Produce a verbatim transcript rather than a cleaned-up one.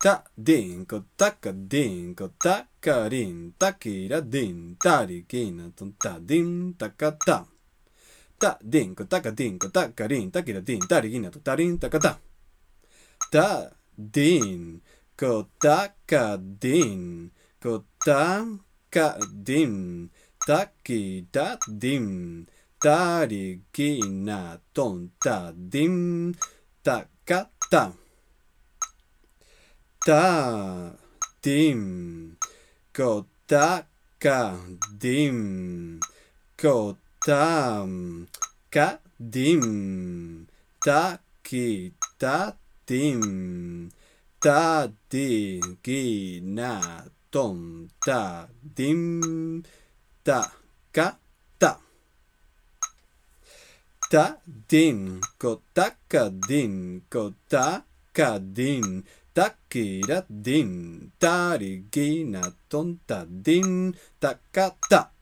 たでんこたかでんこたかりんたきらでんたりきなとんたでんたかたたでんこたかでんこたかりんたきらでんたりきなとたりんたかたたでんこたかでんこたかでんたきらでんたりきなとんたでんたかたたでんこたかでんこたかでんたきたでんたできなとんたでんたかたたでんこたかでんこたかでんたきらでんたりぎなとんたでんたかた